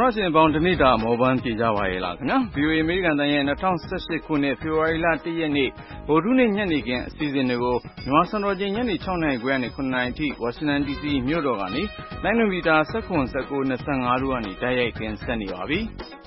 တော်ရှင်ပေါင်းတနေ့တာမော်ဘန်းပြေကြပါရဲ့လားခင်ဗျာ VOA အမေရိကန်တန်ရဲ့2018ခုနှစ်ဖေဖော်ဝါရီလ1ရက်နေ့ဗုဒ္ဓနေ့ညနေခင်းအစီအစဉ်တွေကိုမြန်မာစံတော်ချိန်ညနေ6နာရီခွဲကနေ9နာရီထိဝါရှင်တန် DC မြို့တော်ကနေလိုင်းနိုမီတာ19 19 25တို့ကနေတိုက်ရိုက်တင်ဆက်နေပါပြီ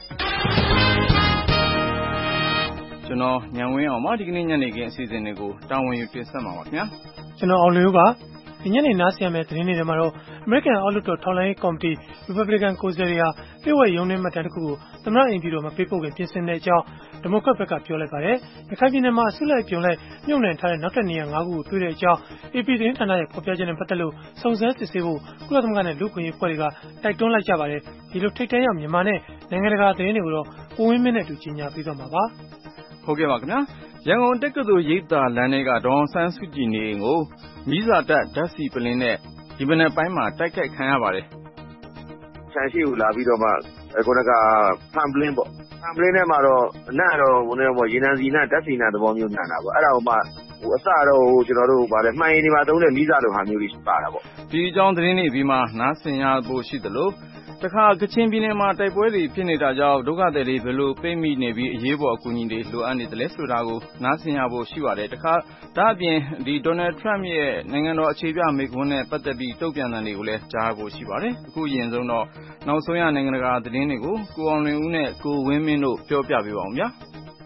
ကျွန်တော်ညံဝင်းအောင်ပါဒီကနေ့ညနေခင်းအစီအစဉ်တွေကိုတာဝန်ယူတင်ဆက်မှာပါခင်ဗျာကျွန်တော်အောင်လျိုးပါဒီညနေနားဆင်ရမယ့်သတင်းတွေထဲမှာတော့ American အောက်လွှတ်တော်ထောက်လှမ်းရေးကော်မတီ Republican ကိုယ်စားလှယ်တွေဟာလျှို့ဝှက်ရုံးနှင်းမှတ်တမ်းတစ်ခုကိုသမ္မတအိမ်ဖြူတော်မှာပေးပို့ပြင်ဆင်တဲ့အကြောင်းဒီမိုကရက်ဘက်ကပြောလိုက်ပါတယ်။ရခိုင်ပြည်နယ်မှာအစုလိုက်ပြုံလိုက်မြုပ်နှံထားတဲ့နောက်ထပ်နေရာ9ခုကိုတွေ့တဲ့အကြောင်း AP သတင်းဌာနရဲ့ဖော်ပြချက်နဲ့ပတ်သက်လို့စုံစမ်းစစ်ဆေးဖို့ကုလသမဂ္ဂနဲ့လူ့အခွင့်အရေးအဖွဲ့တွေကတိုက်တွန်းလိုက်ကြပါတယ်။ဒီလိုထိပ်တန်းရောက်မြန်မာနဲ့နိုင်ငံတကာသတင်းတွေကိုတော့ကိုဝင်းမင်းနဲ့အတူကြီးညာပေးသွားမှာပါ။ဟုတ်ကဲ့ပါခင်ဗျာရန်ကုန်တက္ကသိုလ်ရိပ်သာလမ်းထဲကဒေါအောင်ဆန်းစုကြည်နေအိမ်ကိုမိစာတပ်ဓာတ်ဆီပလင်းနဲ့ဒီမနက်ပိုင်းမှာတိုက်ခိုက်ခံရပါတယ်။ဆန်ရှိကိုလာပြီးတော့မှခုနကဖန်ပလင်းပေါ့။ဖန်ပလင်းထဲမှာတော့အနံ့တော့ရေနံစီနံဓာတ်ဆီနံသဘောမျိုးညာတာပေါ့။အဲ့ဒါကိုမှအစတော့ကျွန်တော်တို့ဗါလဲမှန်ရင်ဒီမှာသုံးတဲ့မိစာလိုဟာမျိုးလေးပါတာပေါ့။ဒီအကြောင်းသတင်းတွေပြီးမှနားဆင်ရဖို့ရှိသလိုတခါကချင်ပြည်နယ်မှာတိုက်ပွဲတွေဖြစ်နေတာကြောင့်ဒုက္ခသည်တွေဘယ်လိုပိတ်မိနေပြီးအရေးပေါ်အကူအညီတွေလိုအပ်နေတယ်လဲဆိုတာကိုနားဆင်ရဖို့ရှိပါတယ်တခါဒါအပြင်ဒီ Donald Trump ရဲ့နိုင်ငံတော်အခြေပြမိန့်ခွန်းနဲ့ပတ်သက်ပြီးတုံ့ပြန်တဲ့တွေကိုလည်းကြားဖို့ရှိပါတယ်အခုအရင်ဆုံးတော့နောက်ဆုံးရနိုင်ငံတကာသတင်းတွေကိုကိုအောင်လွင်ဦးနဲ့ကိုဝင်းမင်းတို့ပြောပြပေးပါအောင်ဗျာ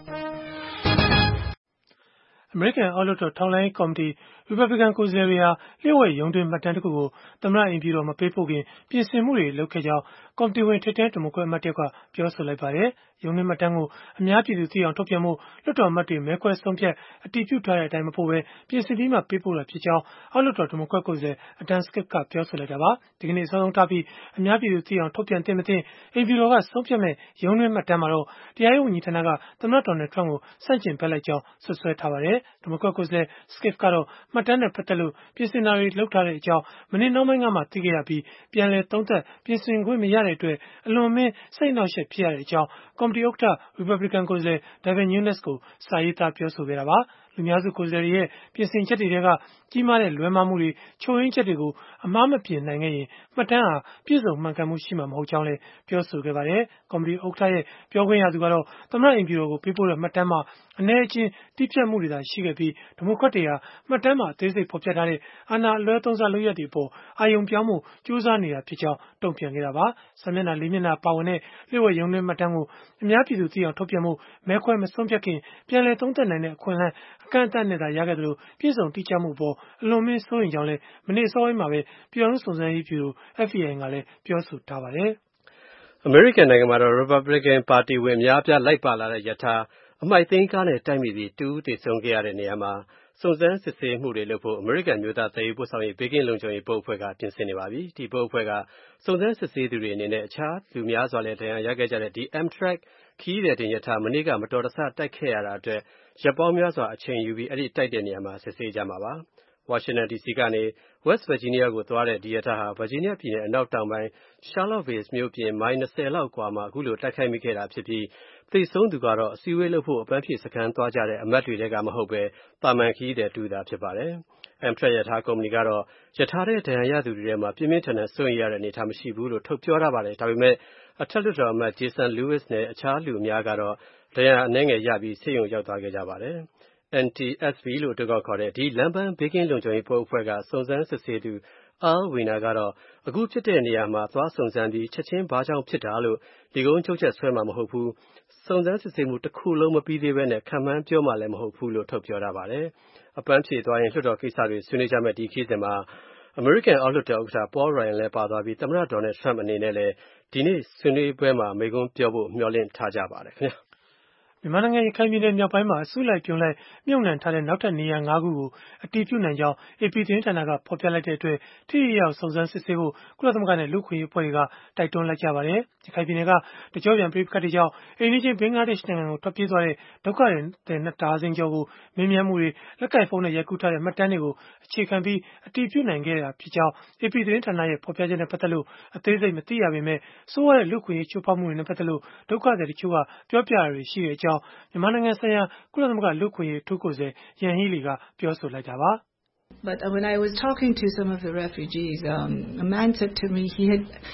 American အောက်လွှတ်တော်ထောက်လှမ်းရေးကော်မတီ Republican ကိုယ်စားလှယ်တွေဟာလျှို့ဝှက်ရုံးတွင်းမှတ်တမ်းတစ်ခုကိုသမ္မတအိမ်ဖြူတော်မှာပေးပို့ပြင်ဆင်မှုတွေလုပ်ခဲ့ကြောင်းကော်မတီဝင်ထိပ်တန်းဒီမိုကရက်အမတ်တယောက်ကပြောဆိုလိုက်ပါတယ်။ရုံးတွင်းမှတ်တမ်းကိုအများပြည်သူသိအောင်ထုတ်ပြန်မှုလွှတ်တော်အမတ်တွေမဲခွဲဆုံးဖြတ်အတည်ပြုထားတဲ့အတိုင်းမပို့ဘဲပြင်ဆင်ပြီးမှပေးပို့တာဖြစ်ကြောင်းအောက်လွှတ်တော်ဒီမိုကရက်ကိုယ်စားလှယ် Adam Schiff ကပြောဆိုလိုက်တာပါ။ဒီကနေ့အစောဆုံးထားပြီးအများပြည်သူသိအောင်ထုတ်ပြန်သင့်မသင့်အိမ်ဖြူတော်ကဆုံးဖြတ်မဲ့ရုံးတွင်းမှတ်တမ်းမှာတော့တရားရေးဝန်ကြီးဌာနကသမ္မတ Donald Trump ကိုဆန့်ကျင်ဘက်လိုက်ကြောင်းဆွဆွဲထားပါတယ်။ဒီမိုကရက်ကိုယ်စားလှယ် Schiff ကတော့မှတ်တမ်းနဲ့ပတ်သက်လို့ပြင်ဆင်တာတွေလုပ်ထားတဲ့အကြောင်းမနေ့နှောင်းပိုင်းကမှသိခဲ့ရပြီးပြန်လည်သုံးသပ်ပြင်ဆင်ခွင့်မရတဲ့အတွက်အလွန်အမင်းစိတ်နှောက်ယှက်ဖြစ်ရတဲ့အကြောင်းကော်မတီဥက္ကဋ္ဌ Republican ကိုယ်စားလှယ် Devin Nunes ကိုစာရေးသားပြောဆိုခဲ့တာပါလူများစုကိုယ်စားလှယ်တွေရဲ့ပြင်ဆင်ချက်တွေကကြီးမားတဲ့လွဲမှားမှုတွေချို့ယွင်းချက်တွေကိုအမှားမပြင်နိုင်ခဲ့ရင်မှတ်တမ်းဟာပြည့်စုံမှန်ကန်မှုရှိမှာမဟုတ်ကြောင်းလည်းပြောဆိုခဲ့ပါတယ်ကော်မတီဥက္ကဋ္ဌရဲ့ပြောခွင့်ရသူကတော့သမ္မတအိမ်ဖြူတော်ကိုပေးပို့တဲ့မှတ်တမ်းမှာအနည်းအကျဉ်းတိကျမှုတွေသာရှိခဲ့ပြီးဒီမိုကရက်တွေဟာမှတ်တမ်းမှာအသေးစိတ်ဖော်ပြထားတဲ့အာဏာအလွဲသုံးစားလုပ်ရက်တွေအပေါ်အာရုံပြောင်းမှုစူးစမ်းနေတာဖြစ်ကြောင်းတုံ့ပြန်ခဲ့တာပါစာမျက်နှာ၄မျက်နှာပါဝင်တဲ့လျှို့ဝှက်ရုံးတွင်းမှတ်တမ်းကိုအများပြည်သူသိအောင်ထုတ်ပြန်မှုမဲခွဲမဆုံးဖြတ်ခင်ပြန်လည်သုံးသပ်နိုင်တဲ့အခွင့်အလမ်းအကန့်အသတ်နဲ့သာရခဲ့တယ်လို့ပြည့်စုံတိကျမှုပေါ်အလွန်မင်းစိုးရိမ်ကြောင်းလည်းမနေ့အစောပိုင်းမှာပဲပြည်ထောင်စုစုံစမ်းရေးဗျူရို FBI ကလည်းပြောဆိုထားပါတယ်။ American နိုင်ငံမှာတော့ Republican ပါတီဝင်အများအပြားလိုက်ပါလာတဲ့ရထားအမှိုက်သိမ်းကားနဲ့တိုက်မိပြီး2ဦးသေဆုံးခဲ့ရတဲ့နေရာမှာစုံစမ်းစစ်ဆေးမှုတွေလုပ်ဖို့ American မျိုးသားသယ်ယူပို့ဆောင်ရေးဘေးကင်းလုံခြုံရေးဘုတ်အဖွဲ့ကပြင်ဆင်နေပါပြီ။ဒီဘုတ်အဖွဲ့ကစုံစမ်းစစ်ဆေးသူတွေအနေနဲ့အခြားလူများစွာလည်းဒဏ်ရာရခဲ့ကြတဲ့ဒီ Amtrak ခရီးသည်တင်ရထားမနေ့ကမတော်တဆတိုက်ခဲ့ရတာအတွက်ရက်ပေါင်းများစွာအချိန်ယူပြီးအဲ့ဒီတိုက်တဲ့နေရာမှာစစ်ဆေးကြမှာပါ။ Washington DC ကနေ West Virginia ကိုသွားတဲ့ဒီရထားဟာ Virginia ပြည်နယ်အနောက်တောင်ပိုင်း Charlottesville မြို့ပြင်မိုင်20လောက်အကွာမှာအခုလိုတိုက်ခိုက်မိခဲ့တာဖြစ်ပြီးသေဆုံးသူကတော့အစည်းအဝေးလုပ်ဖို့အပန်းဖြေစခန်းသွားကြတဲ့အမတ်တွေထဲကမဟုတ်ပဲသာမန်ခရီးသည်တူသာဖြစ်ပါတယ်။ Amtrak ရထားကုမ္ပဏီကတော့ရထားထဲဒဏ်ရာရသူတွေထဲမှာပြင်းပြင်းထန်ထန်စိုးရိမ်ရတဲ့အနေအထားမရှိဘူးလို့ထုတ်ပြောထားပါတယ်။ဒါပေမဲ့အထက်လွှတ်တော်အမတ် Jason Lewis နဲ့အခြားလူအများကတော့ဒဏ်ရာအနည်းငယ်ရပြီးဆေးရုံရောက်သွားခဲ့ကြပါတယ်။ NTSB လို့အတိုကောက်ခေါ်တဲ့ဒီလမ်းပန်းဘေးကင်းလုံခြုံရေးဘုတ်အဖွဲ့ကစုံစမ်းစစ်ဆေးသူ Al Weiner ကတော့အခုဖြစ်တဲ့နေရာမှာသွားစုံစမ်းပြီးချက်ချင်းဘာကြောင့်ဖြစ်တာလို့ဒီကုန်းချုပ်ချက်ဆွဲမှာမဟုတ်ဘူးစုံစမ်းစစ်ဆေးမှုတစ်ခုလုံးမပြီးသေးဘဲနဲ့ခန့်မှန်းပြောမှလည်းမဟုတ်ဘူးလို့ထုတ်ပြောထားပါတယ်။အပန်းဖြေသွားရင်လွှတ်တော်ကိစ္စတွေဆွေးနွေးကြမယ့်ဒီခရီးစဉ်မှာAmerican အောက်လွှတ်တော်ဥက္ကဋ္ဌ Paul Ryan လည်းပါသွားပြီးသမ္မတ Donald Trump အနေနဲ့လည်းဒီနေ့ဆွေးနွေးပွဲမှာမိန့်ခွန်းပြောဖို့မျှော်လင့်ထားကြပါတယ်ခင်ဗျာ။မြန်မာနိုင်ငံရခိုင်ပြည်နယ်မြောက်ပိုင်းမှာအစုလိုက်ပြုံလိုက်မြုပ်နှံထားတဲ့နောက်ထပ်နေရာ9ခုကိုအတည်ပြုနိုင်ကြောင်း AP သတင်းဌာနကဖော်ပြလိုက်တဲ့အတွက်ထိရောက်စုံစမ်းစစ်ဆေးဖို့ကုလသမဂ္ဂနဲ့လူ့အခွင့်အရေးအဖွဲ့တွေကတိုက်တွန်းလိုက်ကြပါတယ်။ရခိုင်ပြည်နယ်ကတကြောပြန်ပြိပခတ်တွေကြောင့်အိမ်နီးချင်းဘင်္ဂလားဒေ့ရှ်နိုင်ငံကိုထွက်ပြေးသွားတဲ့ဒုက္ခသည်နှစ်ဒါဇင်ကျော်ကိုမေးမြန်းမှုတွေလက်ကိုင်ဖုန်းနဲ့ရိုက်ကူးထားတဲ့မှတ်တမ်းတွေကိုအခြေခံပြီးအတည်ပြုနိုင်ခဲ့တာဖြစ်ကြောင်း AP သတင်းဌာနရဲ့ဖော်ပြချက်နဲ့ပတ်သက်လို့အသေးစိတ်မသိရပေမဲ့စိုးရတဲ့လူ့အခွင့်အရေးချိုးဖောက်မှုတွေနဲ့ပတ်သက်လို့ဒုက္ခသည်တချို့ကပြောပြတာတွေရှိတဲ့အကြောင်းမြန်မာနိုင်ငံဆိုင်ရာကုလသမဂ္ဂလူ့အခွင့်အရေးအထူးကိုယ်စားလှယ်ယန်ဟီးလီကပြောဆိုလိုက်တာပါ But when I was talking to some of the refugees, a man said to me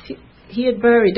he had buried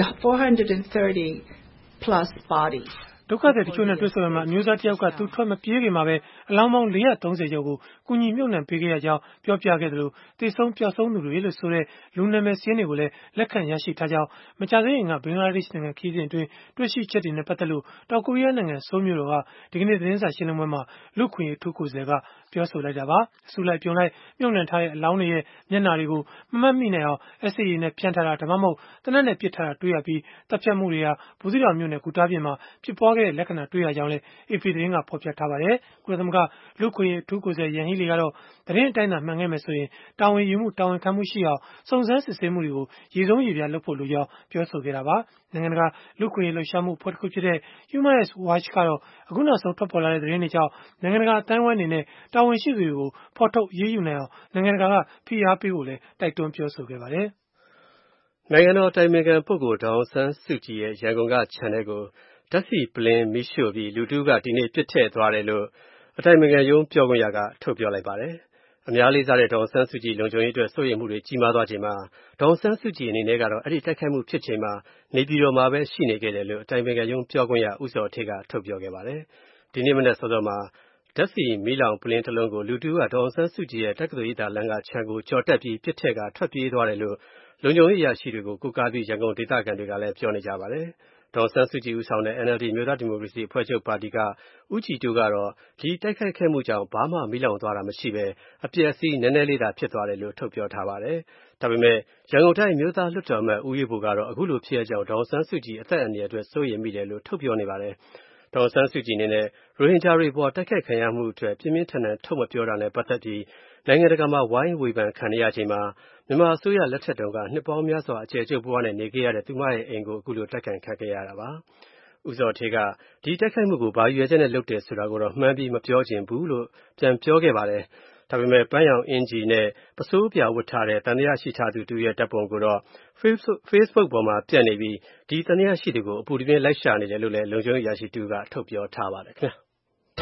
430 plus bodies. ဒုက္ခသည်တချို့နဲ့တွေ့ဆုံရမှာအမျိုးသားတယောက်ကသူထွက်မပြေးခင်မှာပဲအလောင်းပေါင်း430ကျော်ကိုကုညီမြုပ်နှံပေးခဲ့ရကြောင်းပြောပြခဲ့တယ်လို့တေဆုံးပျောက်ဆုံးသူတွေလို့ဆိုတဲ့လူနာမည်စင်းတွေကိုလည်းလက်ခံရရှိထားကြောင်းမကြာသေးခင်ကဘင်္ဂလားဒေ့ရှ်နိုင်ငံခီးစဉ်အတွင်းတွေ့ရှိချက်တွေနဲ့ပတ်သက်လို့တောင်ကိုရီးယားနိုင်ငံဆိုးလ်မြို့တော်ကဒီကနေ့သတင်းစာရှင်းလင်းပွဲမှာလူခွင့်ရေးထူးကိုယ်စားကပြောဆိုလိုက်တာပါအစုလိုက်ပြုံလိုက်မြုပ်နှံထားတဲ့အလောင်းတွေရဲ့မျက်နှာတွေကိုမမှတ်မိနိုင်အောင်အက်ဆစ်ရည်နဲ့ဖြန်းထားတာဒါမှမဟုတ်တနက်နဲ့ပစ်ထားတာတွေ့ရပြီးတပ်ဖြတ်မှုတွေဟာဘူးသီးတောင်မြို့နယ်ကူတားပြင်မှာဖြစ်ပွားခဲ့တဲ့လက္ခဏာတွေ့ရကြောင်းလည်း AP သတင်းကဖော်ပြထားပါတယ်။ကုလသမဂ္ဂလူ့အခွင့်အရေးအထူးကိုယ်စားလှယ်ယန်ဟီးလီကတော့သတင်းအတိုင်းသာမှန်ခဲ့မယ်ဆိုရင်တာဝန်ယူမှုတာဝန်ခံမှုရှိအောင်စုံစမ်းစစ်ဆေးမှုတွေကိုရေဆုံးရေပြလုပ်ဖို့လိုကြောင်းပြောဆိုခဲ့တာပါ။နိုင်ငံတကာလူ့အခွင့်အရေးလှုပ်ရှားမှုအဖွဲ့တစ်ခုဖြစ်တဲ့ Human Rights Watch ကတော့အခုနောက်ဆုံးထွက်ပေါ်လာတဲ့သတင်းတွေကြောင့်နိုင်ငံတကာအတိုင်းအဝိုင်းအနေနဲ့တာဝန်ရှိသူတွေကိုဖော်ထုတ်အရေးယူနိုင်အောင်နိုင်ငံတကာကဖိအားပေးဖို့လည်းတိုက်တွန်းပြောဆိုခဲ့ပါတယ်။နိုင်ငံတော်အတိုင်ပင်ခံပုဂ္ဂိုလ်ဒေါ်အောင်ဆန်းစုကြည်ရဲ့ရန်ကုန်ကခြံထဲကိုဓာတ်ဆီပလင်းမီးရှို့ပြီးလူတဦးကဒီနေ့ပစ်ထည့်သွားတယ်လို့အတိုင်ပင်ခံရုံးပြောခွင့်ရကထုတ်ပြောလိုက်ပါတယ်။အများလေးစားတဲ့ဒေါ်အောင်ဆန်းစုကြည်လုံခြုံရေးအတွက်စိုးရိမ်မှုတွေကြီးမားသွားချိန်မှာဒေါ်အောင်ဆန်းစုကြည်အနေနဲ့ကတော့အဲ့ဒီတိုက်ခိုက်မှုဖြစ်ချိန်မှာနေပြည်တော်မှာပဲရှိနေခဲ့တယ်လို့အတိုင်ပင်ခံရုံးပြောခွင့်ရဦးစောထေးကထုတ်ပြောခဲ့ပါတယ်။ဒီနေ့မနက်စောစောမှာဓာတ်ဆီမီးလောင်ပလင်းတစ်လုံးကိုလူတဦးကဒေါ်အောင်ဆန်းစုကြည်ရဲ့တက္ကသိုလ်ရိပ်သာလမ်းကခြံကိုကျော်တက်ပြီးပစ်ထည့်ကထွက်ပြေးသွားတယ်လို့လုံခြုံရေးအရာရှိတွေကိုကိုးကားပြီးရန်ကုန်ဒေသခံတွေကလည်းပြောနေကြပါတယ်။ဒေါ်အောင်ဆန်းစုကြည်ဦးဆောင်တဲ့ NLD အမျိုးသားဒီမိုကရေစီအဖွဲ့ချုပ်ပါတီကဦးကြည်တိုးကတော့ဒီတိုက်ခိုက်ခဲ့မှုကြောင့်ဘာမှမီးလောင်သွားတာမရှိပဲအပျက်အစီးနည်းနည်းလေးသာဖြစ်သွားတယ်လို့ထုတ်ပြောထားပါတယ်။ဒါပေမဲ့ရန်ကုန်တိုင်းမျိုးသားလွှတ်တော်အမတ်ဦးရေးဘိုကတော့အခုလိုဖြစ်ရကြောင်းဒေါ်အောင်ဆန်းစုကြည်အသက်အန္တရာယ်အတွက်စိုးရိမ်မိတယ်လို့ထုတ်ပြောနေပါတယ်။ဒေါ်အောင်ဆန်းစုကြည်အနေနဲ့ရိုဟင်ဂျာတွေပေါ်တိုက်ခိုက်ခံရမှုအတွက်ပြင်းပြင်းထန်ထန်ထုတ်မပြောတာနဲ့ပတ်သက်ပြီးနိုင်ငံတကာမှာဝိုင်းဝေဖန်ခံရချိန်မှာမြန်မာအစိုးရလက်ထက်တုန်းကနှစ်ပေါင်းများစွာအကျယ်ချုပ်ဘဝနဲ့နေခဲ့ရတဲ့သူမရဲ့အိမ်ကိုအခုလိုတိုက်ခိုက်ခံခဲ့ရတာပါ။ဦးစောထေးကဒီတိုက်ခိုက်မှုကိုဘာရွယ်ချက်နဲ့လုပ်တယ်ဆိုတာကိုတော့မှန်းပြီးမပြောချင်ဘူးလို့ပြန်ပြောခဲ့ပါတယ်။ဒါပေမဲ့ပန်းရောင်အင်ဂျီနဲ့ပစိုးပြဝတ်ထားတဲ့တန်တရားရှိထားသူတူရဲ့တပ်ပုံကိုတော့ Facebook ပေါ်မှာပြန့်နေပြီးဒီတန်တရားရှိသူကိုအပူတပြင်းလိုက်ရှာနေတယ်လို့လည်းလုံခြုံရေးအရာရှိတူကထုတ်ပြောထားပါတယ်ခင်ဗျာ။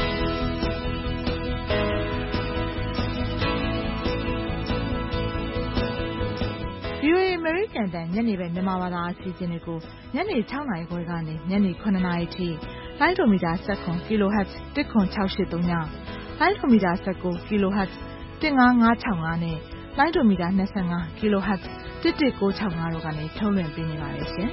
VOA အမေရိကန်တန်ညနေပဲမြန်မာဘာသာအစီအစဉ်တွေကိုညနေ6နာရီခွဲကနေညနေ9နာရီထိလိုင်းဒိုမီတာ19 kHz 10683ညလိုင်းဒိုမီတာ19 kHz 15565နဲ့လိုင်းဒိုမီတာ25 kHz 11965တို့ကနေထုတ်လွှင့်ပေးနေပါတယ်ရှင်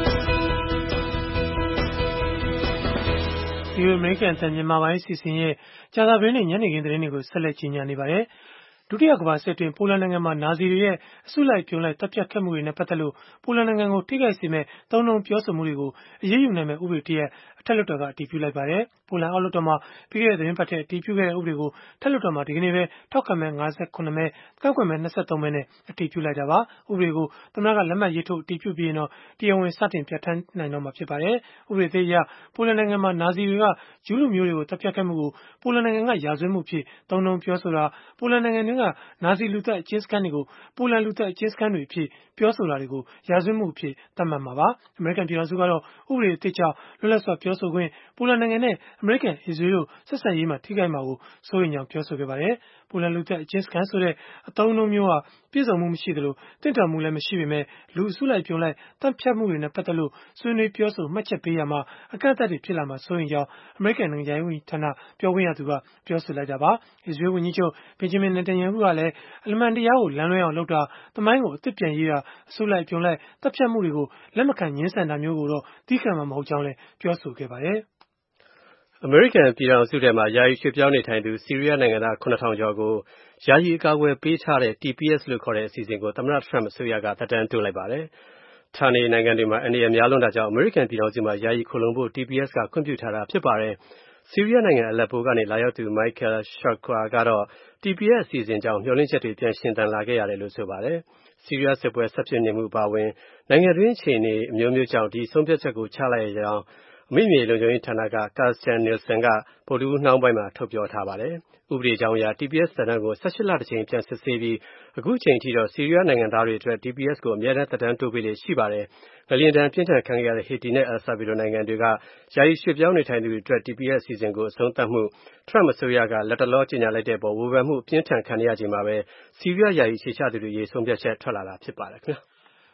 ။ဒီအမေရိကန်တန်မြန်မာပိုင်းအစီအစဉ်ရဲ့ကြာသပတေးနေ့ညနေခင်းသတင်းတွေကိုဆက်လက်ကြီးညာနေပါတယ်။ဒုတိယကမ္ဘာစစ်အတွင်းပိုလန်နိုင်ငံမှာနာဇီတွေရဲ့အစုလိုက်ပြုံလိုက်တပ်ဖြတ်ခဲ့မှုတွေနဲ့ပတ်သက်လို့ပိုလန်နိုင်ငံကိုထိခိုက်စေမဲ့သုံးနှုန်းပြောဆိုမှုတွေကိုအရေးယူနိုင်မဲ့ဥပဒေတရပ်အထက်လွှတ်တော်ကအတည်ပြုလိုက်ပါတယ်။ပိုလန်အောက်လွှတ်တော်မှာပြီးခဲ့တဲ့သတင်းပတ်ထဲအတည်ပြုခဲ့တဲ့ဥပဒေကိုထက်လွှတ်တော်မှာဒီကနေ့ပဲထောက်ခံမဲ့58မဲကန့်ကွက်မဲ23မဲနဲ့အတည်ပြုလိုက်တာပါ။ဥပဒေကိုသမ္မတကလက်မှတ်ရေးထိုးအတည်ပြုပြီးရင်တော့တရားဝင်စတင်ပြဋ္ဌာန်းနိုင်တော့မှာဖြစ်ပါတယ်။ဥပဒေသေးအရပိုလန်နိုင်ငံမှာနာဇီတွေကဂျူးလူမျိုးတွေကိုတပ်ဖြတ်ခဲ့မှုကိုပိုလန်နိုင်ငံကရာဇဝတ်မှုဖြစ်သုံးနှုန်းပြောဆိုတာပိုလန်နိုင်ငံတွင်းကနာဇီလူသက်အကျဉ်းစခန်းတွေကိုပိုလန်လူသက်အကျဉ်းစခန်းတွေအဖြစ်ပြောဆိုတာတွေကိုရာဇဝတ်မှုအဖြစ်သတ်မှတ်မှာပါ။အမေရိကန်ပြည်ထောင်စုကတော့ဥပဒေအသစ်ကြောင့်လွတ်လပ်စွာပြောဆိုခွင့်ပိုလန်နိုင်ငံနဲ့အမေရိကန်အစ္စရေးတို့ဆက်ဆံရေးမှာထိခိုက်မှာကိုစိုးရိမ်ကြောင်းပြောဆိုခဲ့ပါတယ်။ပိုလန်လူသက်အကျဉ်းစခန်းဆိုတဲ့အသုံးအနှုန်းမျိုးဟာပြည့်စုံမှုမရှိသလိုတင့်တော်မှုလည်းမရှိပေမဲ့လူအစုလိုက်ပြုံလိုက်တပ်ဖြတ်မှုတွေနဲ့ပတ်သက်လို့ဆွေးနွေးပြောဆိုမှတ်ချက်ပေးရမှာအကန့်အသတ်တွေဖြစ်လာမှာစိုးရိမ်ကြောင်းအမေရိကန်နိုင်ငံခြားရေးဝန်ကြီးဌာနပြောခွင့်ရသူကပြောဆိုလိုက်တာပါ။အစ္စရေးဝန်ကြီးချုပ်ဘင်ဂျမင်နေတန်ယာဟုကလည်းအမှန်တရားကိုလမ်းလွဲအောင်လုပ်တာသမိုင်းကိုအသစ်ပြန်ရေးတာအစုလိုက်ပြုံလိုက်တပ်ဖြတ်မှုတွေကိုလက်မခံငြင်းဆန်တာမျိုးကိုတော့သီးခံမှာမဟုတ်ကြောင်းလည်းပြောဆိုခဲ့ပါတယ်။အမေရိကန်ပြည်ထောင်စုထဲမှာယာယီရွှေ့ပြောင်းနေထိုင်သူဆီးရီးယားနိုင်ငံသား9000ကျော်ကိုယာယီအကာအကွယ်ပေးထားတဲ့ TPS လို့ခေါ်တဲ့အစီအစဉ်ကိုသမ္မတ Trump အစိုးရကသက်တမ်းတိုးလိုက်ပါတယ်။ဌာနေနိုင်ငံတွေမှာအန္တရာယ်များလွန်းတာကြောင့်အမေရိကန်ပြည်ထောင်စုမှာယာယီခိုလှုံဖို့ TPS ကခွင့်ပြုထားတာဖြစ်ပါတယ်။ဆီးရီးယားနိုင်ငံအလက်ပိုကနေလာရောက်သူ Michael Shucker ကတော့ TPS အစီအစဉ်ကြောင့်မျှော်လင့်ချက်တွေပြန်ရှင်သန်လာခဲ့ရတယ်လို့ဆိုပါတယ်။ဆီးရီးယားစစ်ပွဲဆက်ဖြစ်နေမှုအပါအဝင်နိုင်ငံတွင်းအခြေအနေအမျိုးမျိုးကြောင့်ဒီဆုံးဖြတ်ချက်ကိုချလိုက်ရကြောင်းအမိမြေလုံခြုံရေးဌာနက Kirstjen Nielsen ကဗုဒ္ဓဟူးနှောင်းပိုင်းမှာထုတ်ပြောထားပါတယ်။ဥပဒေကြောင်းအရ TPS သက်တမ်းကို18လတစ်ကြိမ်ပြန်စစ်ဆေးပြီးအခုချိန်ထိတော့ဆီးရီးယားနိုင်ငံသားတွေအတွက် TPS ကိုအမြဲတမ်းသက်တမ်းတိုးပေးလေ့ရှိပါတယ်။ငလျင်ဒဏ်ပြင်းထန်ခံခဲ့ရတဲ့ဟေတီနဲ့အယ်ဆာဗီတိုနိုင်ငံတွေကယာယီရွှေ့ပြောင်းနေထိုင်သူတွေအတွက် TPS အစီအစဉ်ကိုအဆုံးသတ်မှု Trump အစိုးရကလက်တလောကြေညာလိုက်တဲ့အပေါ်ဝေဖန်မှုအပြင်းထန်ခံနေရချိန်မှာပဲဆီးရီးယားယာယီအခြေချသူတွေရေးဆုံးဖြတ်ချက်ထွက်လာတာဖြစ်ပါတယ်ခင်ဗျာ။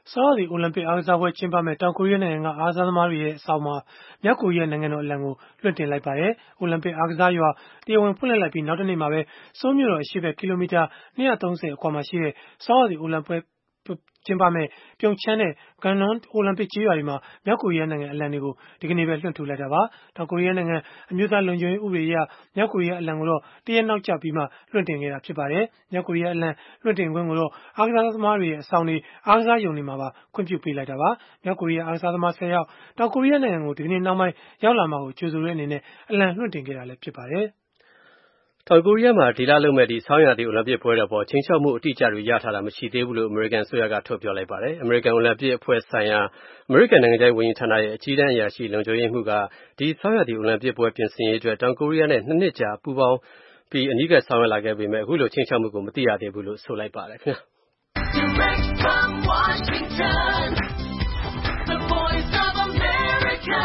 ဆောင်းရာသီအိုလံပစ်အားကစားပွဲကျင်းပမယ့်တောင်ကိုရီးယားနိုင်ငံကအားကစားသမားတွေရဲ့အဆောင်မှာမြောက်ကိုရီးယားနိုင်ငံတော်အလံကိုလွှင့်တင်လိုက်ပါတယ်။အိုလံပစ်အားကစားရွာတရားဝင်ဖွင့်လှစ်လိုက်ပြီးနောက်တနေ့မှာပဲဆိုးလ်မြို့တော်အရှေ့ဘက်ကီလိုမီတာ230အကွာမှာရှိတဲ့ဆောင်းရာသီအိုလံပစ်ကျင်းပမယ့်ပြုံချမ်းနဲ့ဂန်နွန်အိုလံပစ်ကျေးရွာတွေမှာမြောက်ကိုရီးယားနိုင်ငံအလံတွေကိုဒီကနေ့ပဲလွှင့်ထူလိုက်တာပါ။တောင်ကိုရီးယားနိုင်ငံအမျိုးသားလုံခြုံရေးဥပဒေအရမြောက်ကိုရီးယားအလံကိုတော့တရက်နောက်ကျပြီးမှလွှင့်တင်ခဲ့တာဖြစ်ပါတယ်။မြောက်ကိုရီးယားအလံလွှင့်တင်ခွင့်ကိုတော့အားကစားသမားတွေရဲ့အဆောင်တွေအားကစားရုံတွေမှာပါခွင့်ပြုပေးလိုက်တာပါ။မြောက်ကိုရီးယားအားကစားသမား10ယောက်တောင်ကိုရီးယားနိုင်ငံကိုဒီကနေ့နောက်ပိုင်းရောက်လာမှာကိုကြိုဆိုတဲ့အနေနဲ့အလံလွှင့်တင်ခဲ့တာလည်းဖြစ်ပါတယ်။တောင်ကိုရီးယားမှာဒီလလုပ်မဲ့ဆောင်းရာသီအိုလံပစ်ပွဲတော်ပေါ်ချိန်ချောက်မှုအတိအကျတွေရထားတာမရှိသေးဘူးလို့အမေရိကန်အစိုးရကထုတ်ပြောလိုက်ပါတယ်။အမေရိကန်အိုလံပစ်အဖွဲ့ဆိုင်ရာအမေရိကန်နိုင်ငံခြားရေးဝန်ကြီးဌာနရဲ့အကြီးတန်းအရာရှိလုံခြုံရေးမှူးကဒီဆောင်းရာသီအိုလံပစ်ပွဲပြင်ဆင်ရေးအတွက်တောင်ကိုရီးယားနဲ့2နှစ်ကြာပူးပေါင်းပြီးအနီးကပ်ဆောင်ရွက်လာခဲ့ပေမဲ့အခုလိုချိန်ချောက်မှုကိုမသိရသေးဘူးလို့ဆိုလိုက်ပါတယ်ခင်ဗျာ။ Direct from Washington, the voice of America,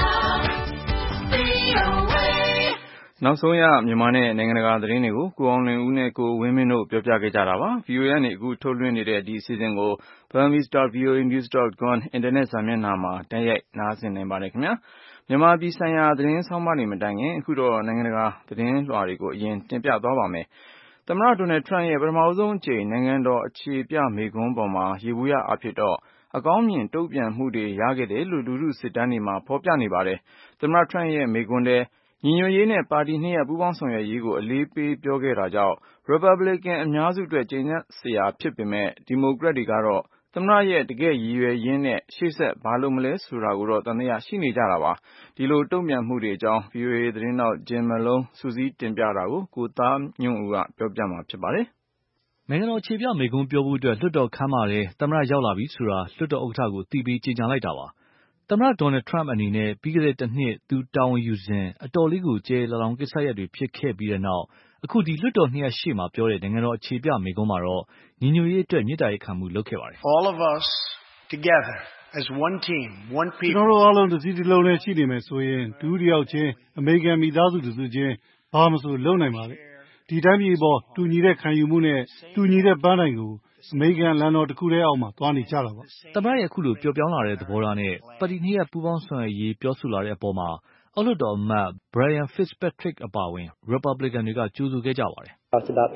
VOA နောက်ဆုံးရမြန်မာနဲ့နိုင်ငံတကာသတင်းတွေကိုကိုအောင်လွင်ဦးနဲ့ကိုဝင်းမင်းတို့ပြောပြခဲ့ကြတာပါ။ VOA နဲ့အခုထုတ်လွှင့်နေတဲ့ဒီအစီအစဉ်ကို burmese.voanews.com အင်တာနက်စာမျက်နှာမှာတိုက်ရိုက်နားဆင်နိုင်ပါတယ်ခင်ဗျာ။မြန်မာပြည်ဆိုင်ရာသတင်းဆောင်းပါးတွေမတိုင်ခင်အခုတော့နိုင်ငံတကာသတင်းလွှာတွေကိုအရင်တင်ပြသွားပါမယ်။သမ္မတဒေါ်နယ်ထရန့်ရဲ့ပထမဆုံးအကြိမ်နိုင်ငံတော်အခြေပြမိန့်ခွန်းပေါ်မှာယေဘုယျအားဖြင့်တော့အကောင်းမြင်တုံ့ပြန်မှုတွေရခဲ့တယ်လို့လူထုစစ်တမ်းတွေမှာဖော်ပြနေပါတယ်။သမ္မတထရန့်ရဲ့မိန့်ခွန်းထဲညီညွတ်ရေးနဲ့ပါတီနှစ်ရပ်ပူးပေါင်းဆောင်ရွက်ရေးကိုအလေးပေးပြောခဲ့တာကြောင့် Republican အများစုအတွက်ကျေနပ်စရာဖြစ်ပေမဲ့ Democrat တွေကတော့သမ္မတရဲ့တကယ့်ရည်ရွယ်ရင်းနဲ့ရှေ့ဆက်ဘာလုပ်မလဲဆိုတာကိုတော့သံသယရှိနေကြတာပါ။ဒီလိုတုံ့ပြန်မှုတွေအကြောင်း VOA သတင်းထောက် Jim Malone စုစည်းတင်ပြတာကိုကိုသားညွန့်ဦးကပြောပြမှာဖြစ်ပါတယ်။နိုင်ငံတော်အခြေပြမိန့်ခွန်းပြောဖို့အတွက်လွှတ်တော်ခန်းမထဲသမ္မတရောက်လာပြီဆိုတာလွှတ်တော်ဥက္ကဋ္ဌကိုအသိပေးကြေညာလိုက်တာပါ။သမ္မတဒေါ်နယ်ထရန့်အနေနဲ့ပြီးခဲ့တဲ့တနှစ်သူတာဝန်ယူစဉ်အတော်လေးကိုကျယ်လောင်ကိစ္စရပ်တွေဖြစ်ခဲ့ပြီးတဲ့နောက်အခုဒီလွှတ်တော်နှစ်ရပ်ရှေ့မှာပြောတဲ့နိုင်ငံတော်အခြေပြမိန့်ခွန်းမှာတော့ညီညွတ်ရေးအတွက်မေတ္တာရပ်ခံမှုလုပ်ခဲ့ပါတယ်။ All of us together as one team, one people. ကျွန်တော်တို့အားလုံးတစ်စီးတစ်လုံးနဲ့ရှိနေမယ်ဆိုရင်ဒူးတစ်ယောက်ချင်းအမေရိကန်မိသားစုတစ်စုချင်းဘာမှမဆိုလုပ်နိုင်ပါလေ။ဒီတိုင်းပြည်ပေါ်တူညီတဲ့ခံယူမှုနဲ့တူညီတဲ့ပန်းတိုင်ကိုအမေရိကန်လမ်းတော်တစ်ခုတည်းအောက်မှာသွားနေကြတာပါ။သမ္မတရဲ့အခုလိုပျော့ပြောင်းလာတဲ့သဘောထားနဲ့ပါတီနှစ်ရပ်ပူးပေါင်းဆောင်ရွက်ရေးပြောဆိုလာတဲ့အပေါ်မှာအောက်လွှတ်တော်အမတ် Brian Fitzpatrick အပါအဝင် Republican တွေကကြိုဆိုခဲ့ကြပါတယ်။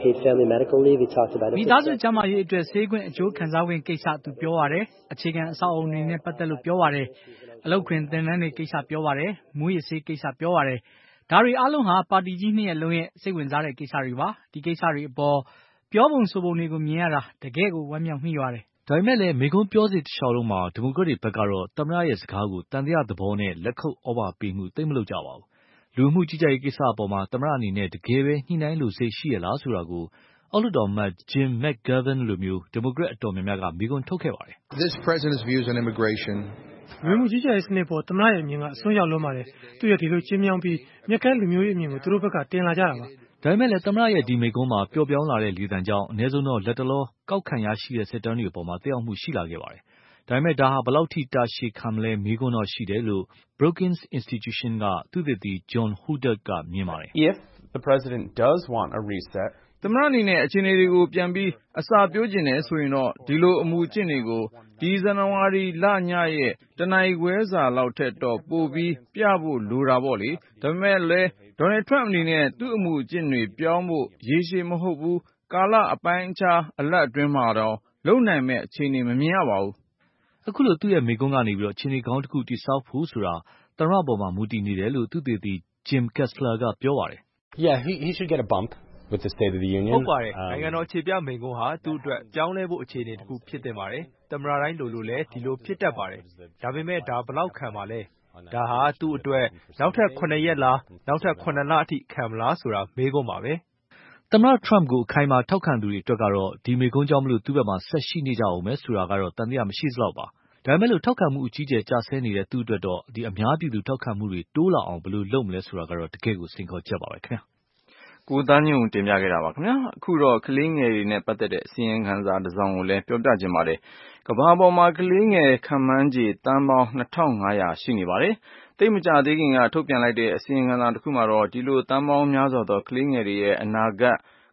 မိသားစုကျန်းမာရေးအတွက်ဆေးခွင့်အကျိုးခံစားခွင့်ကိစ္စသူပြောပါတယ်။အခြေခံအဆောက်အအုံတွေနဲ့ပတ်သက်လို့ပြောပါတယ်။အလုပ်ခွင်သင်တန်းတွေကိစ္စပြောပါတယ်။မူးယစ်ဆေးကိစ္စပြောပါတယ်။ဒါတွေအားလုံးဟာပါတီကြီးနှစ်ရပ်လုံးရဲ့စိတ်ဝင်စားတဲ့ကိစ္စတွေပါ။ဒီကိစ္စတွေအပေါ်ပြောပုံဆိုပုံတွေကိုမြင်ရတာတကယ်ကိုဝမ်းမြောက်မိပါတယ်။ဒါပေမဲ့လည်းမိန့်ခွန်းပြောစဉ်တလျှောက်လုံးမှာဒီမိုကရက်တွေဘက်ကတော့သမ္မတရဲ့စကားကိုတန်တရားသဘောနဲ့လက်ခုပ်ဩဘာပေးမှုသိမ့်မလုပ်ကြပါဘူး။လူမှုကြီးကြပ်ရေးကိစ္စအပေါ်မှာသမ္မတအနေနဲ့တကယ်ပဲညှိနှိုင်းလိုစိတ်ရှိရလားဆိုတာကိုအောက်လွှတ်တော်အမတ် Jim McGovern လိုမျိုးဒီမိုကရက်အတော်များများကမေးခွန်းထုတ်ခဲ့ပါတယ်။ This president's views on immigration လူမှုကြီးကြပ်ရေးစနစ်ပေါ်သမ္မတရဲ့အမြင်ကအစွန်းရောက်လွန်းပါတယ်။သူ့ရဲ့ဒီလိုကျင်းမြောင်းပြီးမြက်ကန်းလူမျိုးရေးအမြင်ကိုသူတို့ဘက်ကတင်လာကြတာပါ။ဒါပေမဲ့လည်းသမ္မတရဲ့ဒီမိန့်ခွန်းမှာပျော့ပြောင်းလာတဲ့လေသံကြောင့်အနည်းဆုံးတော့လက်တလောကောက်ခံရရှိတဲ့စစ်တမ်းတွေအပေါ်သက်ရောက်မှုရှိလာခဲ့ပါတယ်။ဒါပေမဲ့ဒါဟာဘယ်လောက်ထိတာရှည်ခံမလဲမေးခွန်းတော့ရှိတယ်လို့ Brookings Institution ကသုတေသီ John Houdek ကမြင်ပါတယ်။ If the president does want a reset သမ္မတအနေနဲ့အခြေအနေတွေကိုပြန်ပြီးအစာပြိုးကျင်တယ်ဆိုရင်တော့ဒီလိုအမူအကျင့်တွေကိုဒီဇန်နဝါရီလညရဲ့တနာရီခွဲစာလောက်ထက်တော့ပိုပြီးပြဖို့လိုတာပေါ့လေ။ဒါပေမဲ့လည်းဒေါ်နယ်ထရန့်အနေနဲ့သူ့အမူအကျင့်တွေပြောင်းဖို့ရေရှည်မဟုတ်ဘူးကာလအပိုင်းအခြားအလတ်အတွင်းမှာတော့လုပ်နိုင်မဲ့အခြေအနေမမြင်ရပါဘူး။အခုလိုသူ့ရဲ့မိန့်ခွန်းကနေအခြေအနေကောင်းတစ်ခုတိဆောက်ဖို့ဆိုတာသမ္မတပေါ်မှာမူတည်နေတယ်လို့သုတေသီ Jim Kessler ကပြောပါတယ်။ Yeah, he should get a bump with the State of the Union. ဟုတ်ပါတယ်။နိုင်ငံတော်အခြေပြမိန့်ခွန်းဟာသူ့အတွက်ပြောင်းလဲဖို့အခြေအနေတစ်ခုဖြစ်တင်ပါတယ်။သမ္မတတိုင်းလိုလိုလည်းဒီလိုဖြစ်တတ်ပါတယ်။ဒါပေမဲ့ဒါဘယ်လောက်ခံပါလဲ။ဒါဟာသူ့အတွက်နောက်ထပ်9ရက်လားနောက်ထပ်9လအထိခံမလားဆိုတာမေးခွန်းပါပဲ။သမ္မတ Trump ကိုအခိုင်အမာထောက်ခံသူတွေအတွက်ကတော့ဒီမိန့်ခွန်းကြောင့်သူ့ဘက်မှာဆက်ရှိနေကြအောင်မယ်ဆိုတာကတော့သံသယမရှိစလောက်ပါ။ဒါပေမဲ့လို့ထောက်ခံမှုအကြီးကျယ်ကျဆင်းနေတဲ့သူ့အတွက်တော့အများပြည်သူထောက်ခံမှုတွေတိုးလာအောင်ဘယ်လိုလုပ်မလဲဆိုတာကတော့တကယ့်ကိုစိန်ခေါ်ချက်ပါပဲခင်ဗျာ။ကိုသားညွန့်တင်ပြခဲ့တာပါခင်ဗျာ။အခုတော့ကလေးငယ်တွေနဲ့ပတ်သက်တဲ့အစီရင်ခံစာတစ်စောင်ကိုလည်းပြောပြခြင်းပါတယ်။ကမ္ဘာပေါ်မှာကလေးငယ်ခန့်မှန်းခြေသန်းပေါင်း2500ရှိနေပါတယ်။သိပ်မကြာသေးခင်ကထုတ်ပြန်လိုက်တဲ့အစီရင်ခံစာတစ်ခုမှာတော့ဒီလိုသန်းပေါင်းများစွာသောကလေးငယ်တွေရဲ့အနာဂတ်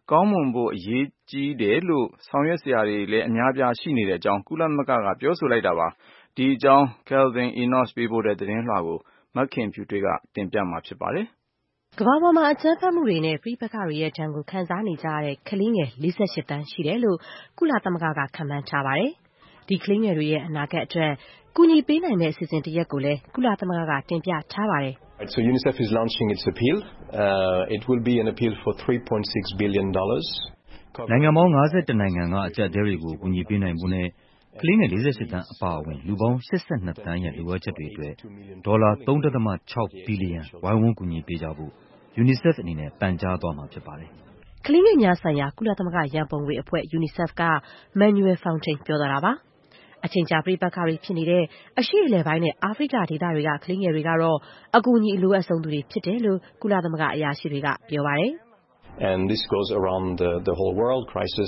ကောင်းမွန်ဖို့အရေးကြီးတယ်လို့ဆောင်ရွက်စရာတွေလည်းအများပြားရှိနေတဲ့အကြောင်းကုလသမဂ္ဂကပြောဆိုလိုက်တာပါဒီအကြောင်း Kelvin Enos ပေးပို့တဲ့သတင်းလွှာကိုမခင်ဖြူထွေးကတင်ပြမှာဖြစ်ပါတယ်ကမ္ဘာပေါ်မှာအကြမ်းဖက်မှုတွေနဲ့ပြည်ပခါတွေရဲ့ဒဏ်ကိုခံစားနေကြရတဲ့ကလေးငယ်48တန်းရှိတယ်လို့ကုလသမဂ္ဂကခန့်မှန်းထားပါတယ်ဒီကလေးငယ်တွေရဲ့အနာဂတ်အတွက်ကူညီပေးနိုင်တဲ့အစီအစဉ်တစ်ရပ်ကိုလည်းကုလသမဂ္ဂကတင်ပြထားပါတယ် So UNICEF is launching its appeal. It will be an appeal for $3.6 billion. နိုင်ငံပေါင်း51နိုင်ငံကအကြပ်တဲတွေကိုကူညီပေးနိုင်ဖို့နဲ့ကလေးငယ်48တန်းအပါအဝင်လူပေါင်း82တန်းရဲ့လိုအပ်ချက်တွေအတွက်ဒေါ်လာ 3.6 ဘီလီယံဝိုင်းဝန်းကူညီပေးကြဖို့ UNICEF အနေနဲ့ပန်ကြားသွားမှာဖြစ်ပါတယ်ကလေးငယ်များဆိုင်ရာကုလသမဂ္ဂရန်ပုံငွေအဖွဲ့ UNICEF က Manuel Fontaine ပြောသွားတာပါအချိန်ကြာပြိပခါတွေဖြစ်နေတဲ့အရှေ့အလယ်ပိုင်းနဲ့အာဖရိကဒေသတွေကကလေးငယ်တွေကတော့အကူအညီအလိုအပ်ဆုံးသူတွေဖြစ်တယ်လို့ကုလသမဂ္ဂအရာရှိတွေကပြောပါတယ် And this goes around the whole world crisis